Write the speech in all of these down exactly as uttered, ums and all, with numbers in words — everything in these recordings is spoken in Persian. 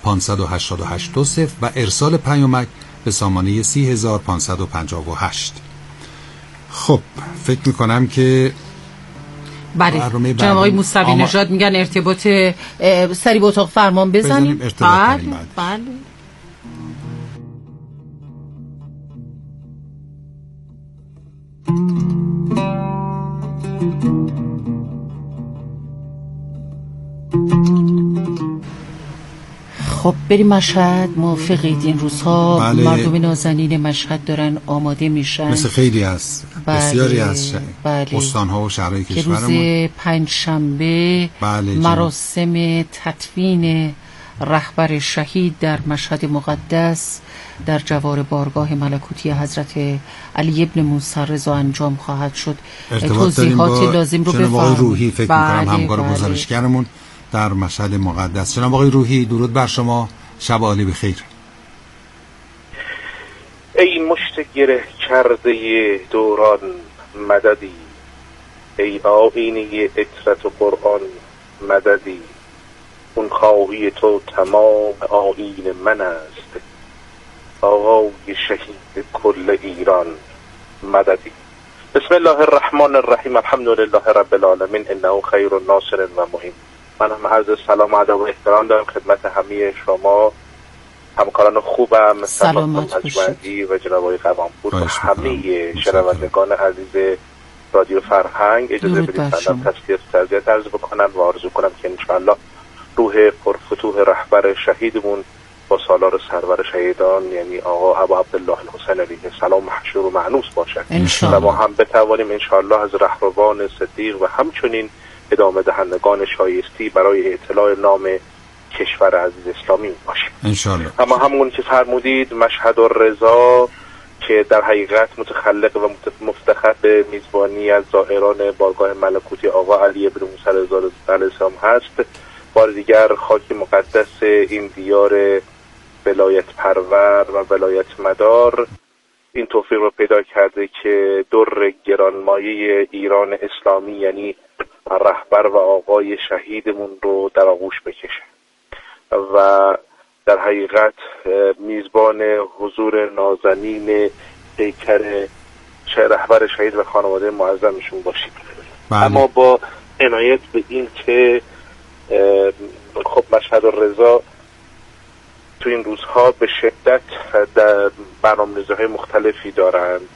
پانصد و هشتاد و هشت دو صفر و ارسال پیامک به سامانه سی هزار و پانصد و پنجاه و هشت. خب فکر میکنم که بله جناب آقای موسوی آما... نژاد میگن ارتباط سری به اتاق فرمان بزنیم. بله بله خب بریم مشهد. موافقید این روزها بله. مردم نازنین مشهد دارن آماده میشن مثل خیلی از بله. بسیاری از ش... بله. استانها و شهرهای که کشورمون روز پنجشنبه بله مراسم تدفین رهبر شهید در مشهد مقدس در جوار بارگاه ملکوتی حضرت علی ابن موسی رضا انجام خواهد شد. توضیحات لازم رو بفرمایید. جناب آقای روحی فکر بله. می‌کنم همکار بله. گزارشگرمون در مشهد مقدس. جناب آقای روحی درود بر شما، شب عالی بخیر. ای مشت گره کرده دوران مددی، ای آیینه عطرت و قرآن مددی، اون خواهی تو تمام آیین من است، آقای شهید کل ایران مددی. بسم الله الرحمن الرحیم، الحمد لله رب العالمین، انه خیر ناصر و مهم. من هم عرض سلام و ادب و احترام دارم خدمت همه شما همکاران خوبم، سلامت باشید و جناب آقای قوامپور و همه شنوندگان عزیز رادیو فرهنگ. اجازه بدید سلام تسلیت و تعزیت عرض بکنم و آرزو کنم که انشاءالله روح پرفتوح رهبر شهیدمون با سالار سرور شهیدان یعنی آقا ابو عبدالله الحسین علیه السلام محشور و مأنوس باشد و ما هم بتوانیم انشاءالله از رهروان صدیق و همچنین ادامه دهندگان شایستی برای اطلاع نام کشور عزیز اسلامی باشیم انشاءالله. اما همون که فرمودید مشهد الرضا که در حقیقت متخلق و مفتخر به میزبانی از زائران بارگاه ملکوتی آقا علی ابن موسی رضا علیه السلام هست، بار دیگر خاک مقدس این دیار ولایت پرور و ولایت مدار این توفیق رو پیدا کرده که در گرانمایه ایران اسلامی یعنی رهبر و آقای شهیدمون رو در آغوش بکشه و در حقیقت میزبان حضور نازنین پیکر رهبر شهید و خانواده معظمشون باشیم. بله. اما با عنایت به این که خب مشهد الرضا تو این روزها به شدت در برنامه‌ریزی‌های مختلفی دارند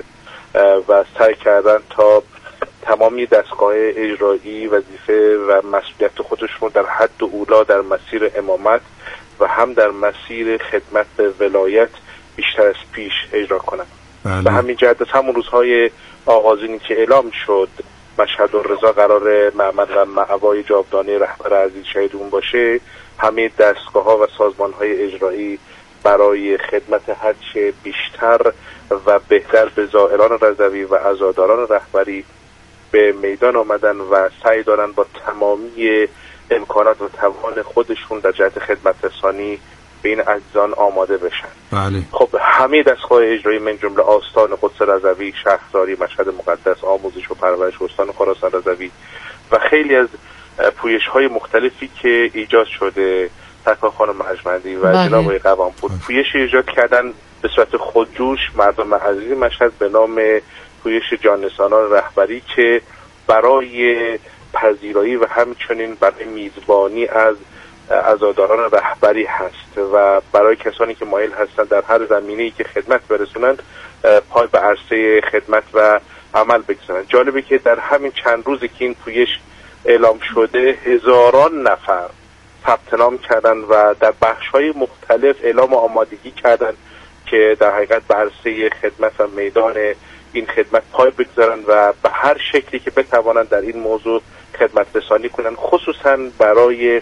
و سعی کردن تا تمامی دستگاه اجرایی وظیفه و مسئولیت خودشون در حد اولا در مسیر امامت و هم در مسیر خدمت به ولایت بیشتر از پیش اجرا کنند. بله. به همین جهت از همون روزهای آغازینی که اعلام شد مشهد الرضا قرار معمل و مأوای جاودانه رهبر عزیز شهیدمون باشه، همه دستگاه‌ها و سازمان‌های اجرایی برای خدمت هرچه بیشتر و بهتر به زائران رضوی و عزاداران رهبری به میدان آمدن و سعی دارن با تمامی امکانات و توان خودشون در جهت خدمت رسانی به این عزیزان آماده بشن. بله. خب همه دستگاه اجرایی من جمله آستان قدس رضوی، شهرداری مشهد مقدس، آموزش و پرورش استان خراسان رضوی و خیلی از پویش‌های مختلفی که ایجاد شده، سرکار خانم اجمندی و بله. جناب آقای قوامپور پویش ایجاد کردن به صورت خودجوش مردم عزیز مشهد به نام پویش جانرسانان رهبری که برای پذیرایی و همچنین برای میزبانی از عزاداران رهبری هست و برای کسانی که مایل هستند در هر زمینه‌ای که خدمت برسونند پای به عرصه خدمت و عمل بگذارند. جالبه که در همین چند روزی که این پویش اعلام شده هزاران نفر ثبت نام کردن و در بخش‌های مختلف اعلام آمادگی کردن که در حقیقت به عرصه خدمت و میدان این خدمت پای بگذارن و به هر شکلی که بتوانند در این موضوع خدمت رسانی کنن، خصوصا برای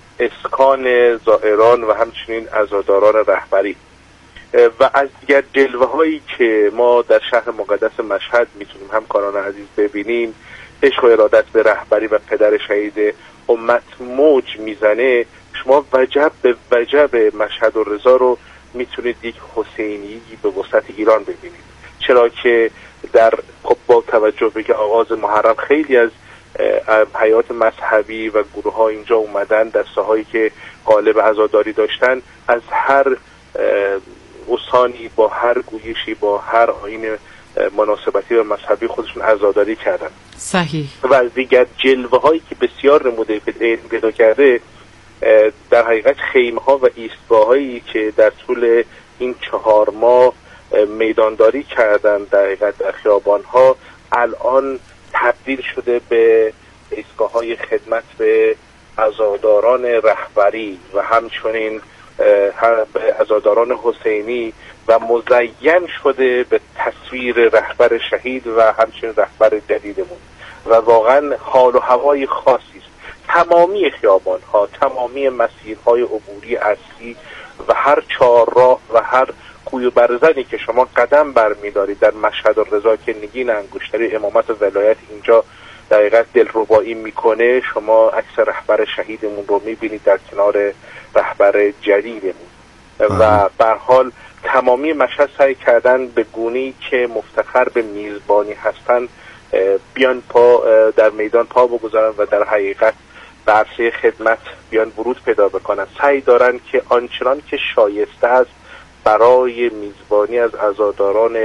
اسکان زائران و همچنین عزاداران رهبری. و از دیگر جلوه هایی که ما در شهر مقدس مشهد میتونیم همکاران عزیز ببینیم، عشق و ارادت به رهبری و پدر شهید امت موج میزنه. شما وجب به وجب مشهد الرضا رو میتونید یک حسینی به وسط ایران ببینید، چرا که در خب با توجه به که آغاز محرم خیلی از حیات مذهبی و گروه ها اینجا اومدن، دسته هایی که قالب عزاداری داشتن از هر استانی با هر گویشی با هر آیین مناسبتی و مذهبی خودشون عزاداری کردن. صحیح. و از دیگر جلوه هایی که بسیار نموده پیدا کرده در حقیقت خیمه ها و ایستگاه هایی که در طول این چهار ماه میدانداری کردن در حقیقت در خیابان ها الان تبدیل شده به ایستگاه های خدمت به عزاداران رهبری و همچنین به عزاداران حسینی و مزین شده به تصویر رهبر شهید و همچنین رهبر جدیدمون و واقعا حال و هوای خاصی است. تمامی خیابان ها، تمامی مسیرهای عبوری اصلی و هر چهارراه و هر کوی و برزنی که شما قدم برمی‌دارید در مشهد الرضا که نگین انگشتری امامت و ولایت اینجا در حقیقت دلربایی میکنه، شما عکس رهبر شهیدمون رو میبینید در کنار رهبر جدیدمون و به هر حال تمامی مشهد سعی کردن به گونه‌ای که مفتخر به میزبانی هستن بیان پا در میدان پا بگذارن و در حقیقت به عرصه خدمت بیان ورود پیدا بکنن. سعی دارن که آنچنان که شایسته است برای میزبانی از عزاداران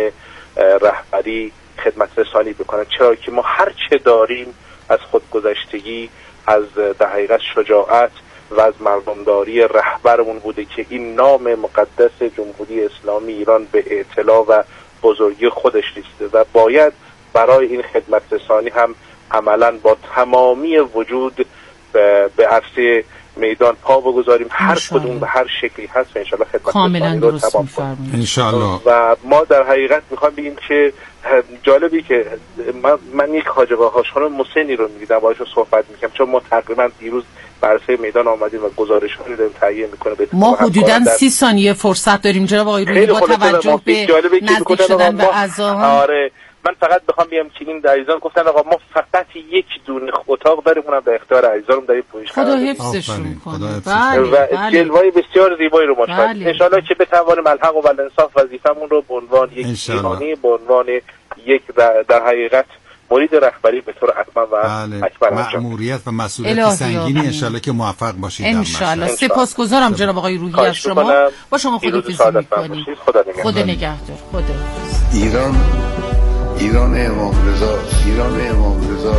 رهبری خدمت رسانی بکنن، چرا که ما هر چه داریم از خودگذشتگی، از در حقیقت شجاعت و از مردمداری رهبرمون بوده که این نام مقدس جمهوری اسلامی ایران به اعتلا و بزرگی خودش رسیده و باید برای این خدمت رسانی هم عملا با تمامی وجود به عرصه میدان پا بگذاریم، هر کدوم به هر شکلی هست و انشالله خدمت رسانی رو تمام کنیم انشالله. و ما در حقیقت میخوام بگیم که جالبی که من, من یک حاج آقا هاش خانم مسنی رو میدیدم باهاشون صحبت میکنم، چون ما تقریبا دیروز برسه میدان آمدیم و گزارش هایی داریم تهیه میکنه. ما حدوداً سی ثانیه فرصت داریم جناب آقای روحی با توجه به نزدیک شدن به اعضاها. آره من فقط بخوام بگم که این عزیزان گفتن آقا ما فقط یک دونه اتاق داریم، اونم در اختیار عزیزانم در این پویش خدا حفظشون کنه. بله و بله. جلوه‌های بسیار زیبایی رو ماشاءالله بله. ان شاءالله که بتوانیم الحق و الانصاف وظیفمون رو به عنوان یک ایرانی به عنوان یک در, در حقیقت مرید رهبری به طور اتم و بله. اکبر مأموریت و مسئولیت سنگینی ان شاءالله که موفق باشید ان شاءالله. سپاسگزارم جناب آقای روحی از شما. با شما خداحافظی می‌کنیم. خدا نگهدار. خدا ایران ایران امام رضا، ایران امام رضا،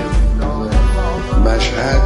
مشهد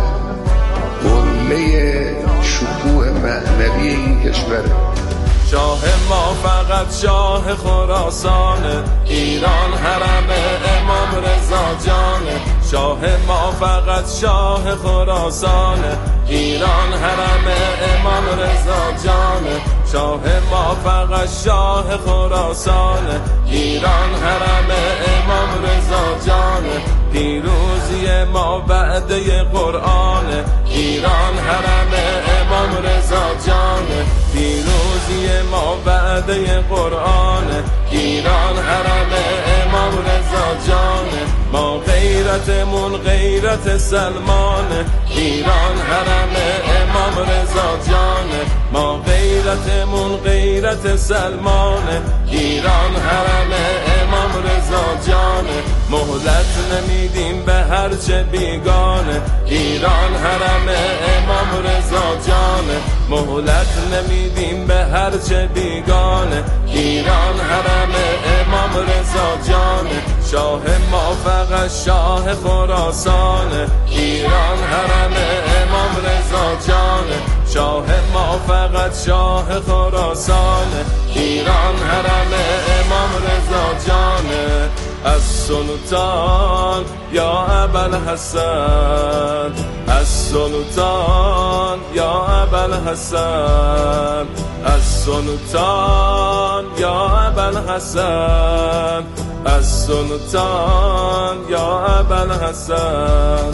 قله شکوه معنوی این کشوره. شاه ما فقط شاه خراسانه، ایران حرم امام رضا جانه. شاه ما فقط شاه خراسانه، ایران حرم امام رضا جانه. شاه ما فقط شاه خراسانه، ایران حرم امام رضا جانه. پیروزی ما وعده قرآنه، ایران حرم امام رضا جانه. پیروزی ما وعده قرآنه، ایران حرم امام رضا جانه. ما غیرتمون غیرت سلمانه، ایران حرم امام رضا جانه. ما غیرتمون غیرت سلمانه، ایران حرم امام رضا جانه. مهلت نمیدیم به هرچه بیگانه، ایران حرم امام رضا جانه. مهلت نمیدیم به هرچه بیگانه، ایران حرم امام رضا جانه. شاه ما فقط شاه خراسانه، ایران حرم امام رضا جانه. شاه ما فقط شاه خراسانه، ایران حرم امام رضا جانه. از سلطان یا ابوالحسن، از سلطان یا ابوالحسن، از سلطان یا ابوالحسن، از سلطان یا ابوالحسن.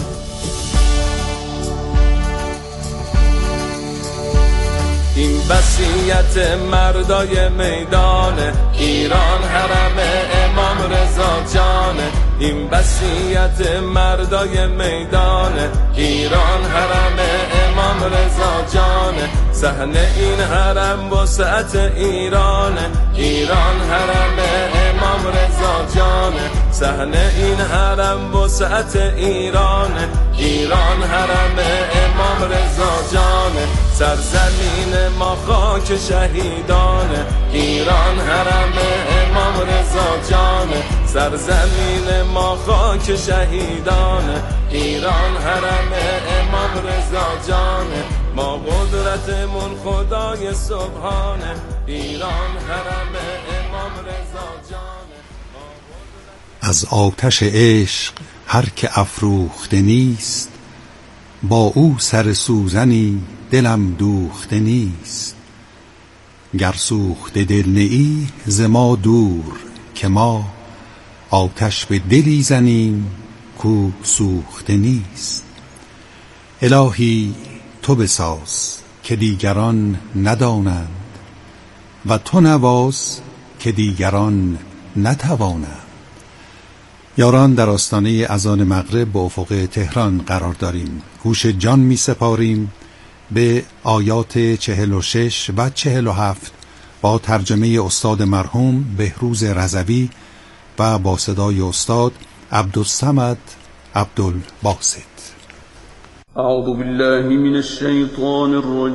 این وصیت مردای میدانه، ایران حرم امام رضا جانه. این وصیت مردای میدانه، ایران حرم امام رضا جانه. صحنه این حرم وسعت ایرانه، ایران حرم امام رضا جانه. صحنه این حرم وسعت ایرانه، ایران حرم امام رضا جانه، سرزمین ما خاک شهیدانه، ایران حرم امام رضا جانه، سرزمین ما خاک شهیدانه، ایران حرم امام رضا جانه، ما قدرتمون خدای سبحانه، ایران حرم امام رضا جانه. از آتش عشق هر که افروخته نیست، با او سر سوزنی دلم دوخته نیست. گر سوخته دل نیی ز ما دور، که ما آتش به دلی زنیم کو سوخته نیست. الهی تو بساز که دیگران ندانند، و تو نواز که دیگران نتوانند. یاران، در آستانه اذان مغرب به افق تهران قرار داریم. گوش جان می سپاریم به آیات چهل و شش و چهل و هفت با ترجمه استاد مرحوم بهروز رضوی و با صدای استاد عبدالصمد عبدالباسط. اعوذ بالله من الشیطان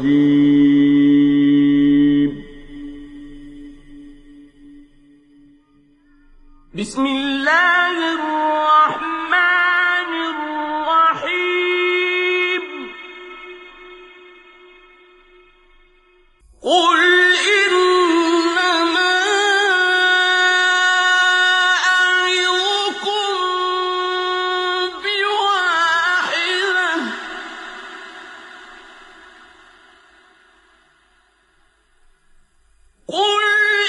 الرجیم. بسم الله الرحمن الرحیم. قل انما اعظكم بواحده، قل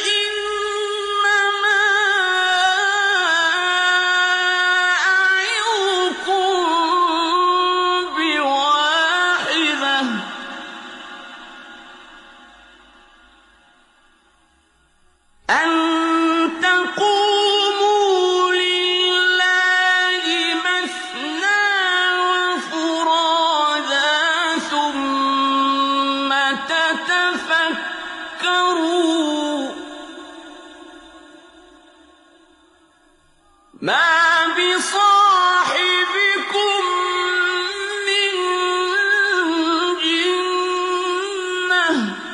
ما بصاحبكم من جنة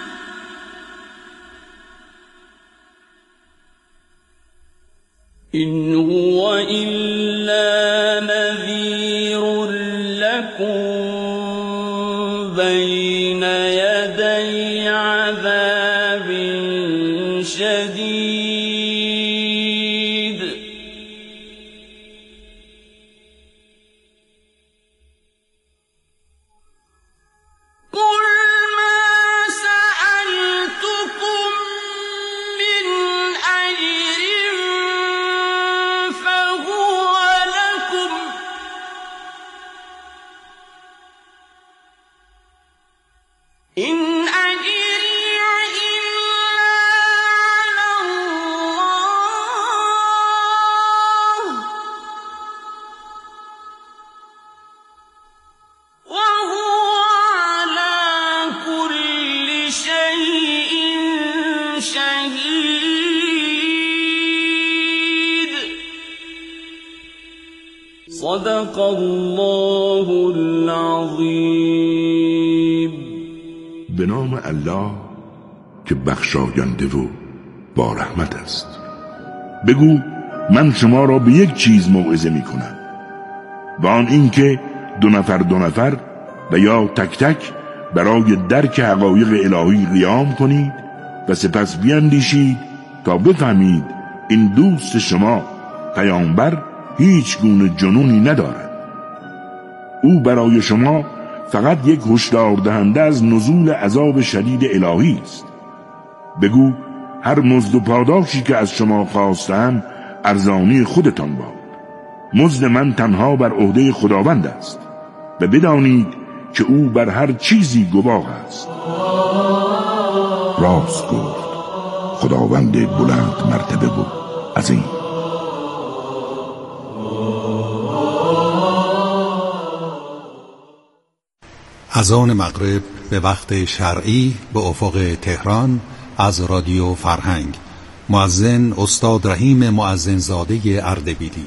إن هو إلا نذير لكم بين يدي عذاب شديد. إن أجري إلا على الله وهو على كل شيء شهيد. صدق الله العظيم. به نام الله که بخشاینده و با رحمت است. بگو من شما را به یک چیز موعظه می کنم، و آن این که دو نفر دو نفر و یا تک تک برای درک حقایق الهی قیام کنید و سپس بیندیشید تا بفهمید این دوست شما پیامبر هیچ گونه جنونی ندارد. او برای شما فقط یک هشدار دهنده از نزول عذاب شدید الهی است. بگو هر مزد و پاداشی که از شما خواستم ارزانی خودتان باد. مزد من تنها بر عهده خداوند است و بدانید که او بر هر چیزی گواه است. راست گفت خداوند بلند مرتبه و عظیم. اذان مغرب به وقت شرعی به افق تهران از رادیو فرهنگ مؤذن استاد رحیم مؤذنزاده اردبیلی.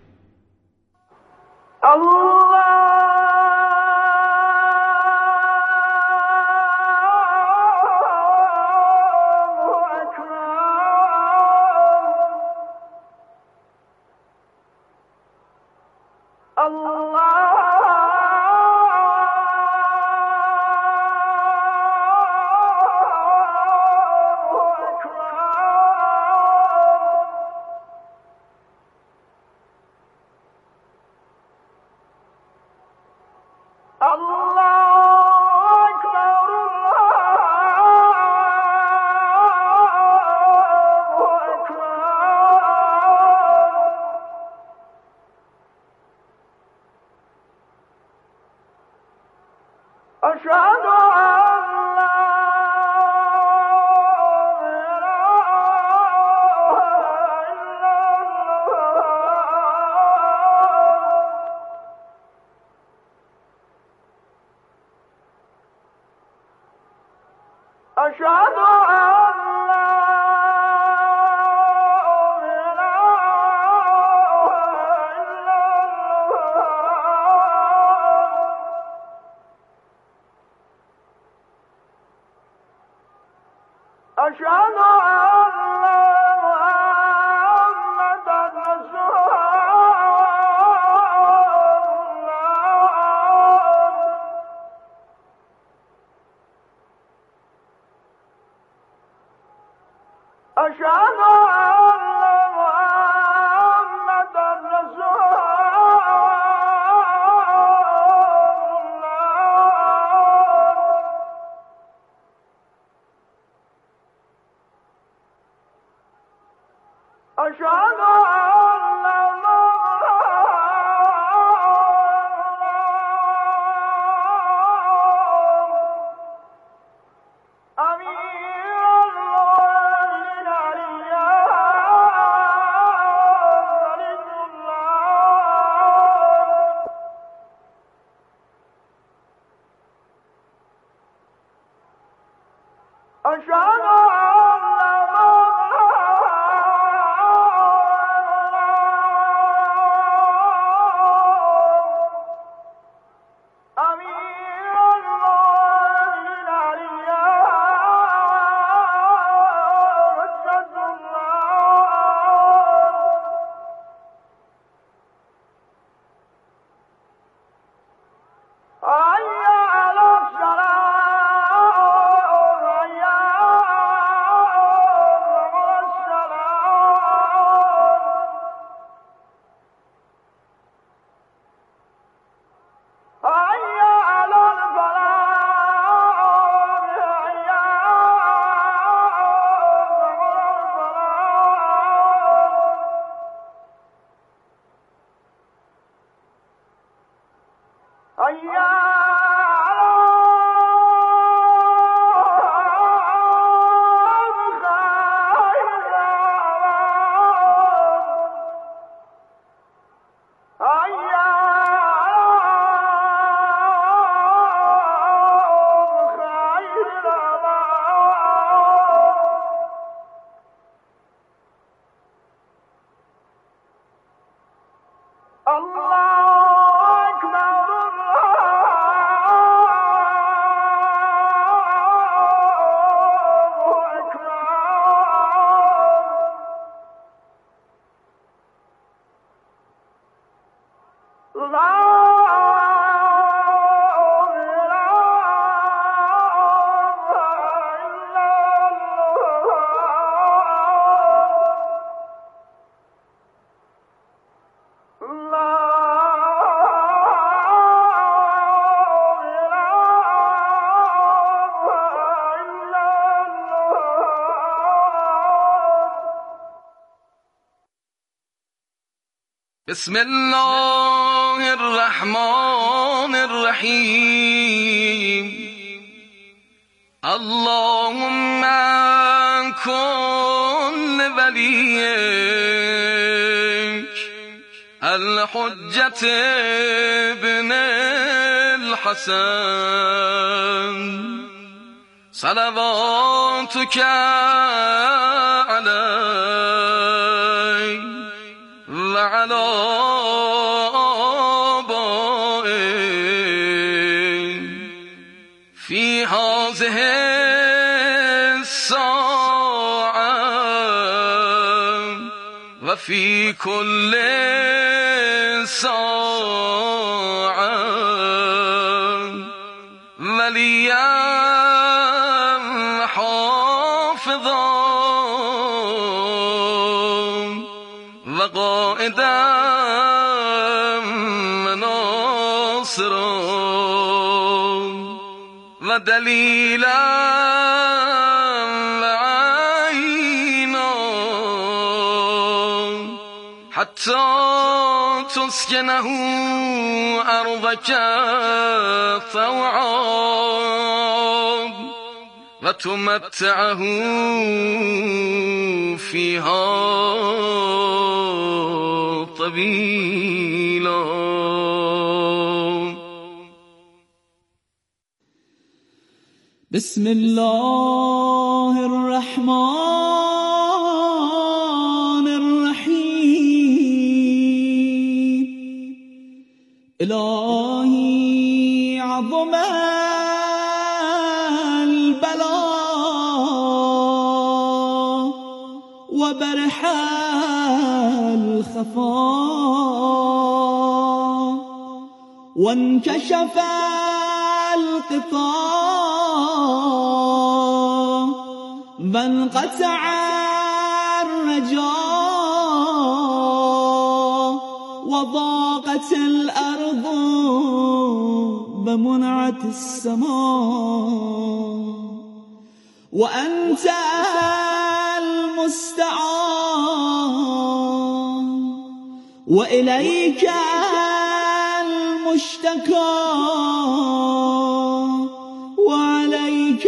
بسم الله الرحمن الرحیم اللهم کن ولیک الحجة ابن الحسن صلواتك علی و علی آبائي في هذه الساعة و في كل ساعة وليا حافظا و قائدا و ناصرا و دلیلا و عینا حتی تسکنه ارضك طوعا و تمتعه فيها طويلا. بسم الله الرحمن الرحيم. إلهي عظم البلاء وبرح الخفاء وانكشف القطاع وانقطع الرجاء وضاقت الأرض ومنعت السماء وأنت المستعان وإليك المشتكى وعليك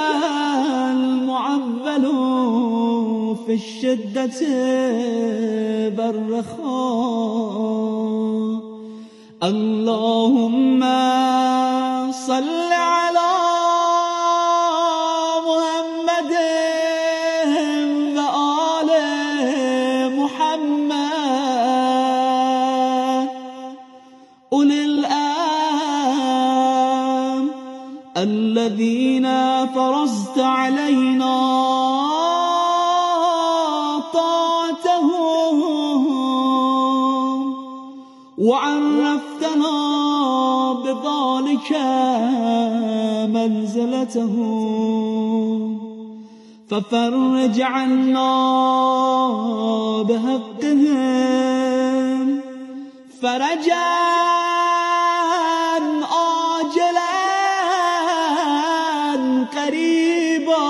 المعول في الشدة بالرخاء. اللهم صل على محمد وآل محمد أولي الأمر الذين فرضت علينا طاعتهم وعرفتنا بذلك منزلتهم ففرج عنا بحقهم فرجا عاجلا قريبا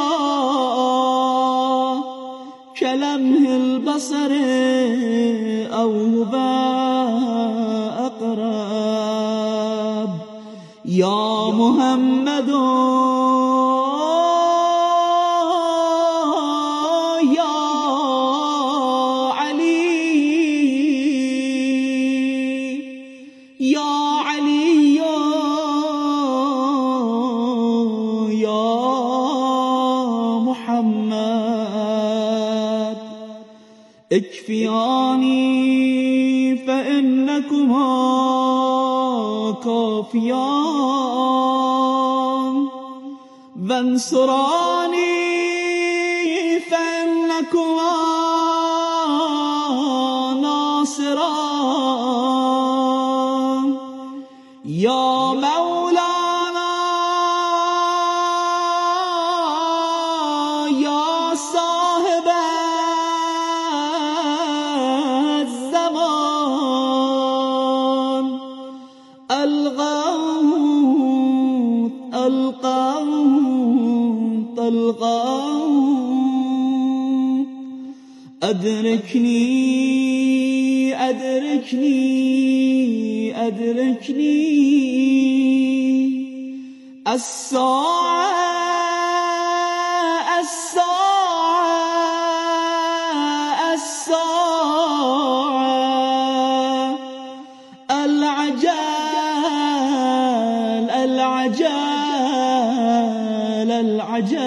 كلمح البصر أو هو أقرب. يا محمد يا علي يا علي يا محمد اكفياني فإنكما كافيان وانصراني فإنكما ناصران. يا مولانا يا صاحب الزمان الغوث القوث الغوث أدركني أدركني أدركني الساعة الساعة الساعة العجل العجل العجل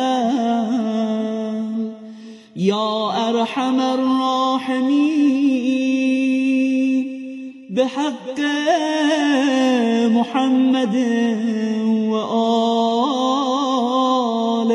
یا ارحم الراحمین به حق محمد و آل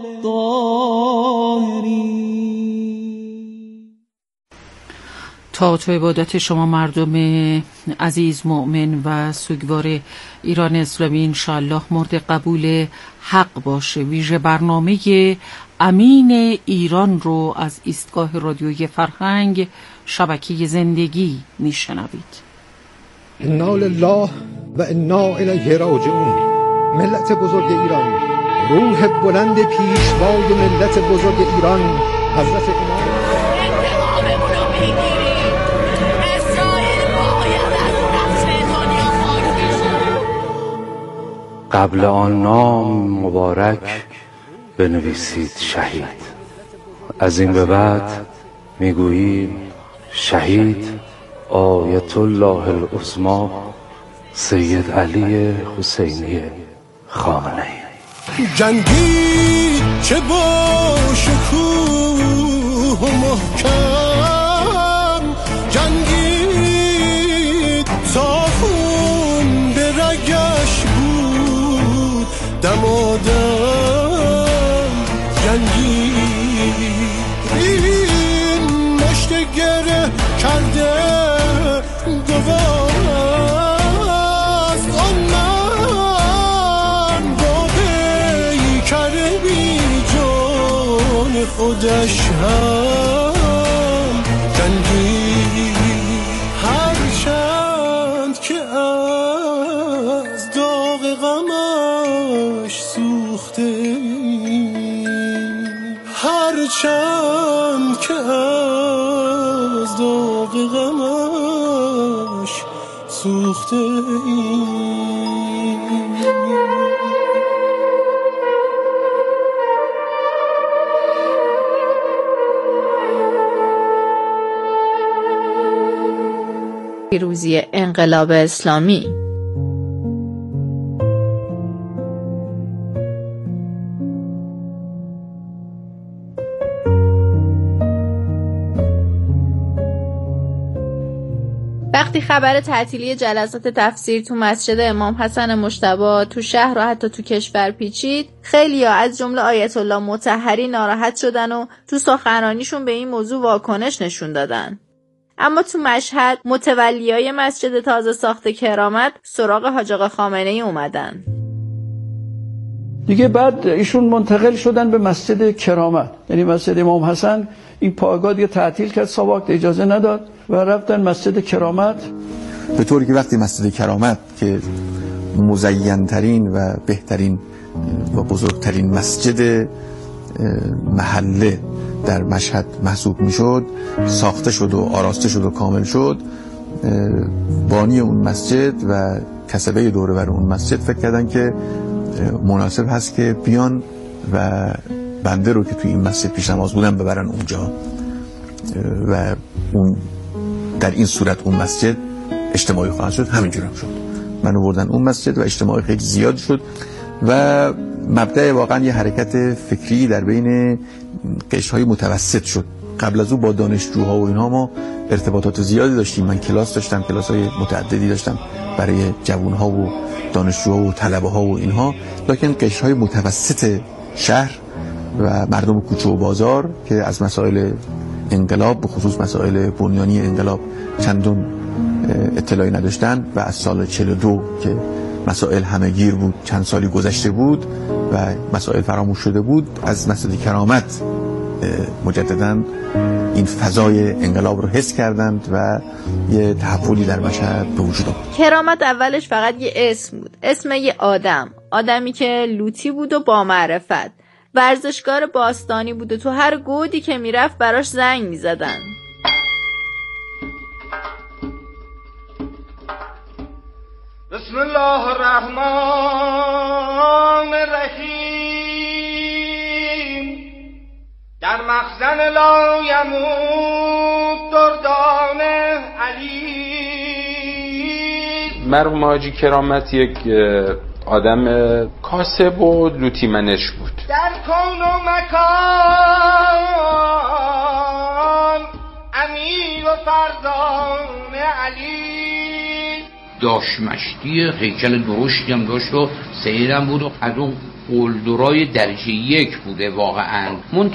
الطاهرین. تا تو عبادت شما مردم عزیز مؤمن و سوگوار ایران اسلامی انشاءالله مورد قبول حق باشه. ویژه برنامه امین ایران رو از ایستگاه رادیویی فرهنگ شبکه زندگی میشنوید. انا لله و انا الیه راجعون. ملت بزرگ ایران، روح بلند پیشوای ملت بزرگ ایران حضرت امام قبل آن نام مبارک بنویسید شهید. از این به بعد میگوییم شهید آیت الله العظمی سید علی حسینی خامنه‌ای. جنگی چه با شکوه و محکم، جنگی تا خون به رگش بود دمادم، جنگی این مشت گره کرده گواست آن من با پیکر بی جان خودش هم جنگی، هرچند که از داغ غمش سوخته، هرچند که از داغ غمش سوخته پیروزی انقلاب اسلامی. وقتی خبر تعطیلی جلسات تفسیر تو مسجد امام حسن مجتبی تو شهر و حتی تو کشور پیچید، خیلی‌ها از جمله آیت الله مطهری ناراحت شدن و تو سخنرانیشون به این موضوع واکنش نشون دادن. اما تو مشهد متولیای مسجد تازه ساخته کرامت سراغ حاج آقا خامنه‌ای اومدن. دیگه بعد ایشون منتقل شدن به مسجد کرامت، یعنی مسجد امام حسن این پایگاه دیگه تعطیل کرد، ساواک اجازه نداد و رفتن مسجد کرامت. به طوری که وقتی مسجد کرامت که مزین‌ترین و بهترین و بزرگترین مسجد محله در مشهد محسوب میشد، ساخته شد و آراسته شد و کامل شد، بانی اون مسجد و کسبه دوره بر اون مسجد فکر کردن که مناسب هست که بیان و بنده رو که توی این مسجد پیش نماز بودن ببرن اونجا و اون در این صورت اون مسجد اجتماعی خواهد شد. همینجور هم شد، منو بردن اون مسجد و اجتماعی خیلی زیاد شد و مبدأ واقعا یه حرکت فکری در بین قشرهای متوسط شد. قبل از او با دانشجوها و اینها ما ارتباطات زیادی داشتیم. من کلاس داشتم، کلاس‌های متعددی داشتم برای جوانها و دانشجوها و طلبه‌ها و اینها، لکن قشرهای متوسط شهر و مردم کوچه و بازار که از مسائل انقلاب به خصوص مسائل بنیانی انقلاب چندون اطلاعی نداشتن و از سال چهل و دو که مسائل همه گیر بود، چند سالی گذشته بود و مسائل فراموش شده بود، از مسجد کرامت مجدداً این فضای انقلاب رو حس کردند و یه تحولی در مشهد به وجود آمد. کرامت اولش فقط یه اسم بود، اسم یه آدم، آدمی که لوتی بود و با معرفت، ورزشکار باستانی بود و تو هر گودی که میرفت براش زنگ میزدن. بسم الله الرحمن الرحیم. در مخزن لا یموت دردان علی. مرحوم حاجی کرامت یک آدم کاسب و لوتی منش بود. در کون و مکان داش مشتی هیکل درشتی هم داشت و سیرم بود و از اون قلدرای درجه یک بوده واقعا.